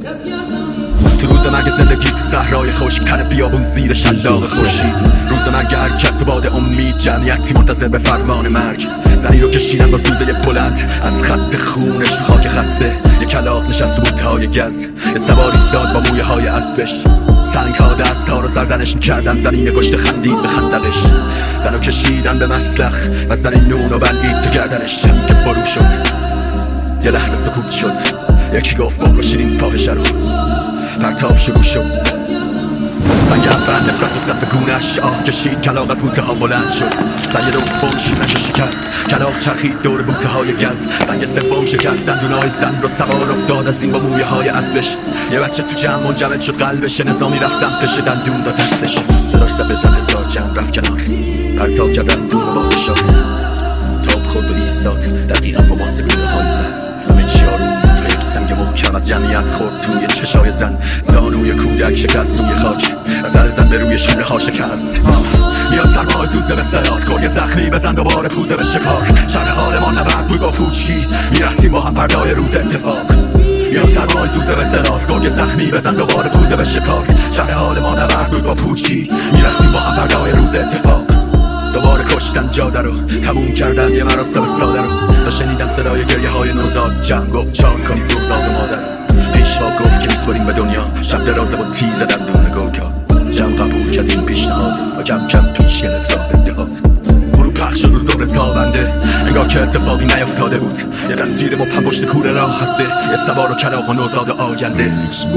تو روز مرگ زندگی تو صحرای خشک، تن بیابون زیر شلاق خورشید. روز مرگ حرکت تو باد امید، جمعیتی منتظر به فرمان مرگ. زنی رو کشیدن با سوزه بلند از خط خونش تو خاک خسته. یه کلاغ نشست تو بوته‌های گز، یه سوار ایستاد با مویه های اسبش. سنگ ها دست ها رو سرزنش میکردن، زمین گشت خندید به خندقش. زن رو کشیدن به مسلخ و زن نون رو بلید تو گردنش. شمی که فرو شد، یه لحظه سکوت شد. یکی گفت بکشید این فاحشه رو. پرتاب شروع شد، زنگ اول نفرت و زد به گونش. آه کشید، کلاغ از بوته ها بلند شد. زنگ دوم شیرنش شکست، کلاغ چرخید دور بوته های گز. زنگ سوم شکست، دندونای زن رو سوار افتاد از این با مویه های اسبش. یه بچه تو جمع منجمد شد قلبش. نظامی رفت سمتش، دندون داد دستش. صداش زد بزن هزار جمع رفت کنار. پرتاب کرد دندون رو با فشار. تاب خورد و ایستاد دقیقا با ماسه گونه های زن. همه چی آروم تا یک سنگ محکم از جمعیت خورد توی چشای زن. زانوی کودک شکست روی خاک، سر زن به روی شونه ها شکست. میاد سرمای زوزه به صدات کن، یه زخمی بزن دوباره پوزه به شکار. شرح حال ما نبرد بود با پوچی، میرسیم با هم فردای روز اتفاق. میاد سرمای زوزه به صدات کن، یه زخمی بزن دوباره پوزه به شکار. شرح حال ما نبرد بود با پوچی، میرسیم با هم فردای روز اتفاق. دوباره کشتن جاده رو، تموم کردن یه مراسم ساده رو. تا شنیدن صدای گریه های نوزاد، جمع گفت چاک کنی فروزاد و مادر. پیشوا گفت که میسپریم به دنیا، شب درازه با تیز دندون گرگا. جمع قبول کرد این پیشنهاد و کم کم پیش گرفت راه اتحاد. برو پخش شد رو زور تابنده، انگار که اتفاقی نیفتاده بود. یه تصویر مبهم پشت کوره راه هسته، یه سوار و کلاغ و نوزاد آینده.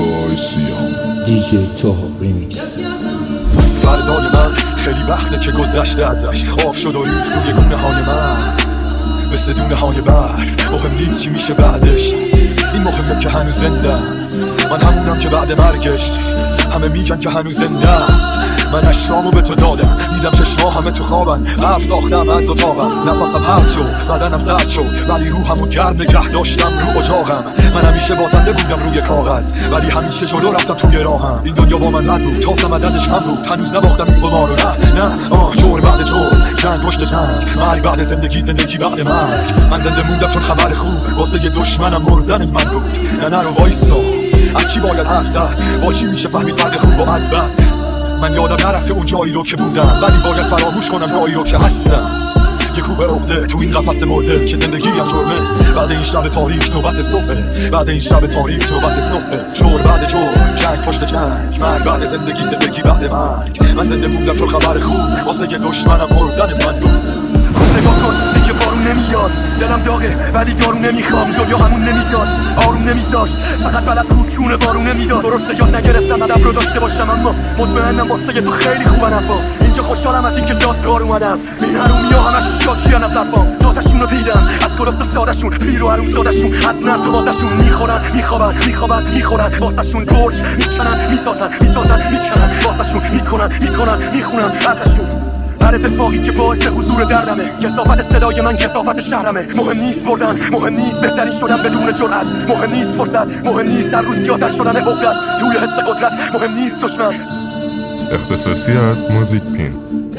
دیجی توها ریمیکس. فردای من خیلی وقته که گذشته ازش، آب شد و ریخت توی گونه های من مثل دونه های برف. مهم نیست چی میشه بعدش، این مهمه که هنوز زندم. من همونم که بعد مرگش همه میگن که هنوز زنده است. من اشرامو به تو دادم، دیدم چشما همه تو خوابن. قبل ساختم از اتاقم، نفسم حبس شد، بدنم سرد شد، ولی روحمو گرم نگه داشتم رو اجاقم. من همیشه بازنده بودم روی کاغذ، ولی همیشه جلو رفتم توی راهم. این دنیا با من بد بود، تاسم عددش کم بود. هنوز نباختم این قمار رو، نه جور بعد جور، جنگ پشت جنگ، مرگ بعد زندگی، زندگی بعد مرگ. من زنده موندم چون خبر خوب واسه یه دشمنم مردن من بود. نه رو وایسا، از چی باید حرف زد، با چی میشه فهمید فرق خوب و از بد. من یادم نرفته اون جایی رو که بودم، ولی باید فراموش کنم جایی رو که هستم. یه کوه عقده تو این قفس مرده که زندگی هم جرمه. بعد این شب تاریک نوبت صبحه، بعد این شب تاریک نوبت صبحه. جور بعد جور، جنگ پشت جنگ، مرگ بعد زندگی، زندگی بعد مرگ. من زنده موندم چون خبر خوب واسه یه دشمنم مردن من بود. نگاه کن دیگه بارون نمیاد، دلم داغه ولی دارو نمیخوام. دنیا همون نمیداد، آروم نمیذاشت، فقط بلد بود چونه بارون نمیداد. درسته یاد نگرفتم ادب رو داشته باشم، اما مطمئنم واسه تو خیلی خوبن. ابا اینجا خوشحالم از اینکه یادگار اومدم. این حرومیا همش شاکیان از حرفام، ذاتشون رو دیدم، از گرفت سادشون، پیر و حروم سادشون، از نرد و بادشون. میخورن میخوابن میخوابن میخورن، واسهشون برج میکنن میسازن میسازن میکنن، واسهشون میکنن میکنن میخونن ازشون. هر اتفاقی که باعث حضور دردمه، کثافت صدای من کثافت شهرمه. مهم نیست بردن، مهم نیست بهترین شدن بدون جرأت، مهم نیست فرصت، مهم نیست در روز زیادتر شدن عقدت توی حس قدرت، مهم نیست دشمن. اختصاصی از موزیک پین.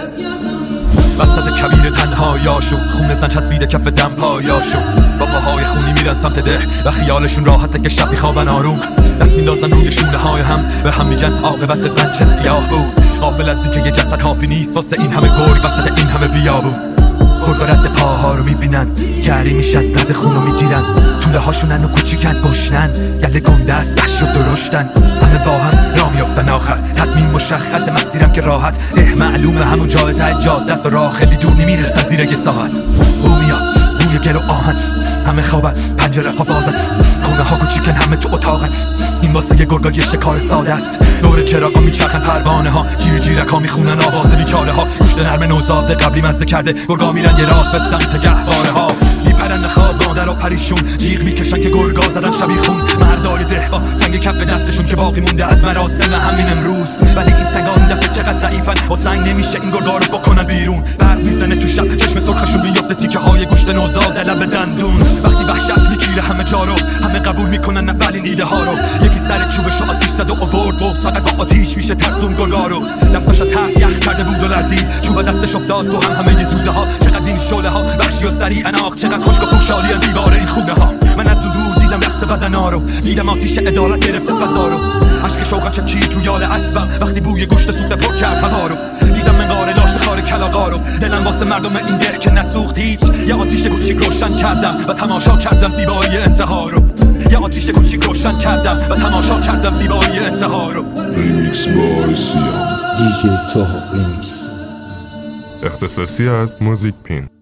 وسط کبیر تنهایاشون، خون زن چسبیده کف دم پایاشون. با پاهای خونی میرن سمت ده و خیالشون راحته که شب میخوابن آروم. دست میندازن روی شونه های هم، به هم میگن عاقبت زن چه سیاه بود. غافل از این که یه جسد کافی نیست واسه این همه گرگ وسط این همه بیابون. گرگا رد پاها رو میبینن، گری میشن، رد خون رو میگیرن. توله هاشونن و کوچیکن، گشنن، گله گنده از وحشی و درشتن. همه با هم راه میافتن آخر، تصمیم مشخص، مسیرم که راحت. معلومه همون جای ته جاده است و راه خیلی دور نمیرسن زیر یه ساعت. او میاد روی گل و آهن، همه خوابن، پنجره ها بازن، خونه ها کوچیکن، همه تو اتاقن. این واسه یه گرگا یه شکار ساده است. دور چراغا میچرخن پروانه ها، جیرک ها میخونن آواز بیچاره ها. گوشت نرم نوزاد قبلی مزه کرده، گرگا میرن یه راست به سمت گهواره ها. میپرن خواب مادر و پریشون، جیغ میکشن که گرگا زدن شبیخون. مردای ده با سنگ کف دستشون که باقی مونده از مراسم همین امروز. ولی این سنگا این دفعه چقدر ضعیفن، با سنگ نمیشه این گرگا رو بکنن بیرون. برق میزنه تو شب، چشم سرخشون میفته تیکه های گوشت نوزاد لب دندون. وقتی وحشت میگیره همه جا رو، همه قبول میکنن اولین ایده ها رو. یکی سر چوبشو آتیش زد و آورد، گفت فقط با آتیش میشه ترسون گرگا رو. دستش ترس یخ کرده بود و لرزید، چوب دستش افتاد تو همه یه زوزه ها. چقدر این شعله ها وحشی و سریع اناق، چقدر خشک و پوشالی دیوار این خونه ها. من از دور دیدم رقص بدنا رو، دیدم آتیش عدالت گرفته فضا رو، عشق شوقم چکید رو یال اسبم وقتی بوی گوشت سوخته پر کرد هوا رو، دیدم منقار لاش خار کلاغا رو، دلم واسه مردم این ده که نسوخت هیچ، یه آتیش کوچیک روشن کردم و تماشا کردم زیبایی انتها رو، یه آتیش کوچیک روشن کردم و تماشا کردم زیبایی انتها رو. ریمیکس بای سیام دیجی توها ریمیکس اختصاصی از موزیک پین.